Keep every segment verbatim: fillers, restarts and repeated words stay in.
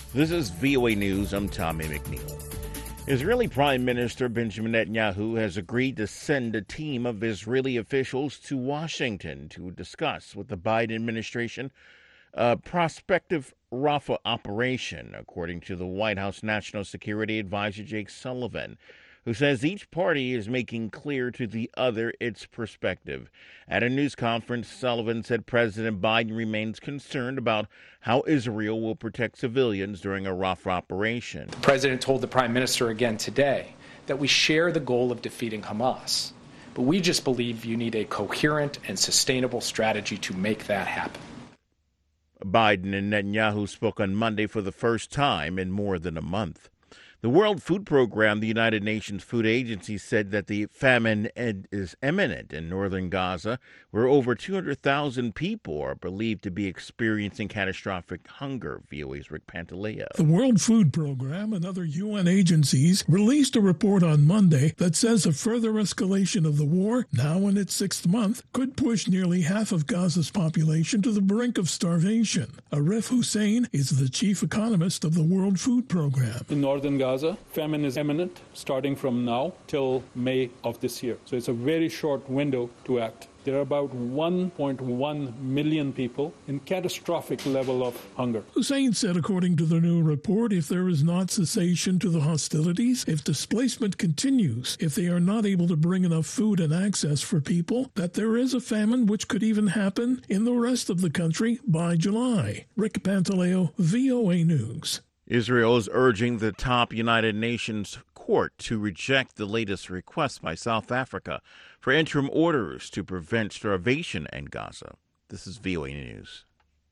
This is V O A News. I'm Tommy McNeil. Israeli Prime Minister Benjamin Netanyahu has agreed to send a team of Israeli officials to Washington to discuss with the Biden administration a prospective Rafah operation, according to the White House National Security Advisor Jake Sullivan, who says each party is making clear to the other its perspective. At a news conference, Sullivan said President Biden remains concerned about how Israel will protect civilians during a Rafah operation. The president told the prime minister again today that we share the goal of defeating Hamas, but we just believe you need a coherent and sustainable strategy to make that happen. Biden and Netanyahu spoke on Monday for the first time in more than a month. The World Food Program, the United Nations Food Agency, said that the famine is imminent in northern Gaza, where over two hundred thousand people are believed to be experiencing catastrophic hunger. V O A's Rick Pantaleo. The World Food Program and other U N agencies released a report on Monday that says a further escalation of the war, now in its sixth month, could push nearly half of Gaza's population to the brink of starvation. Arif Hussein is the chief economist of the World Food Program. In northern Gaza, Gaza, famine is imminent starting from now till May of this year. So it's a very short window to act. There are about one point one million people in catastrophic level of hunger. Hussein said, according to the new report, if there is not cessation to the hostilities, if displacement continues, if they are not able to bring enough food and access for people, that there is a famine which could even happen in the rest of the country by July. Rick Pantaleo, V O A News. Israel is urging the top United Nations court to reject the latest request by South Africa for interim orders to prevent starvation in Gaza. This is V O A News.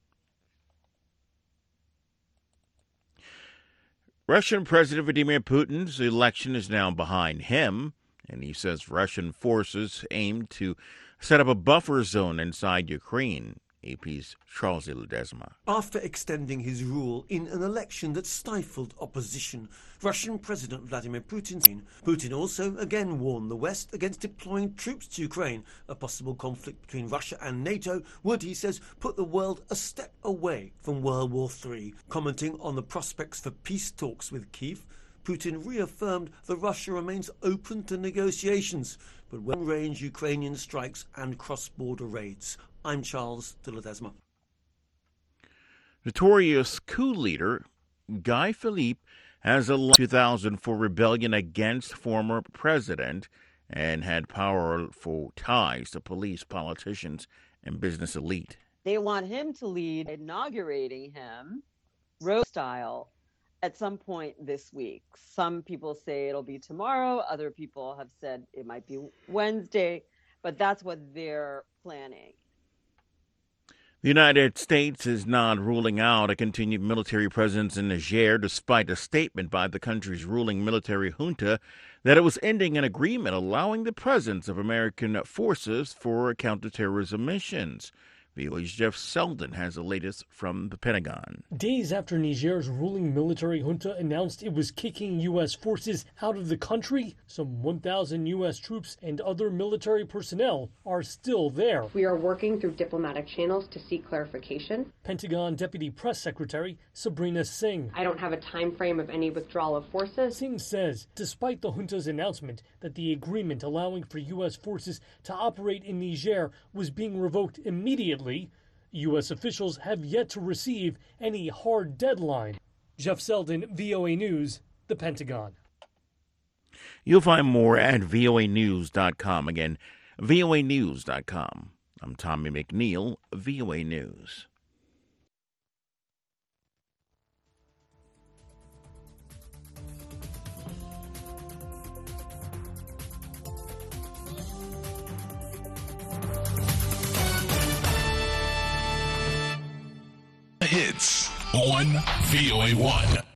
Russian President Vladimir Putin's election is now behind him, and he says Russian forces aim to set up a buffer zone inside Ukraine. A P's Charles Ledesma. After extending his rule in an election that stifled opposition, Russian President Vladimir Putin, Putin also again warned the West against deploying troops to Ukraine. A possible conflict between Russia and NATO would, he says, put the world a step away from World War Three. Commenting on the prospects for peace talks with Kyiv, Putin reaffirmed that Russia remains open to negotiations, but long-range Ukrainian strikes and cross-border raids. I'm Charles de Ledesma. Notorious coup leader Guy Philippe has a two thousand four rebellion against former president and had powerful ties to police, politicians, and business elite. They want him to lead, inaugurating him, road style, at some point this week. Some people say it'll be tomorrow. Other people have said it might be Wednesday, but that's what they're planning. The United States is not ruling out a continued military presence in Niger, despite a statement by the country's ruling military junta that it was ending an agreement allowing the presence of American forces for counterterrorism missions. V O A's Jeff Selden has the latest from the Pentagon. Days after Niger's ruling military junta announced it was kicking U S forces out of the country, some one thousand U S troops and other military personnel are still there. We are working through diplomatic channels to seek clarification. Pentagon Deputy Press Secretary Sabrina Singh. I don't have a time frame of any withdrawal of forces. Singh says, despite the junta's announcement that the agreement allowing for U S forces to operate in Niger was being revoked immediately, U S officials have yet to receive any hard deadline. Jeff Selden, V O A News, the Pentagon. You'll find more at V O A news dot com. Again, V O A news dot com. I'm Tommy McNeil, V O A News. Hits on V O A one.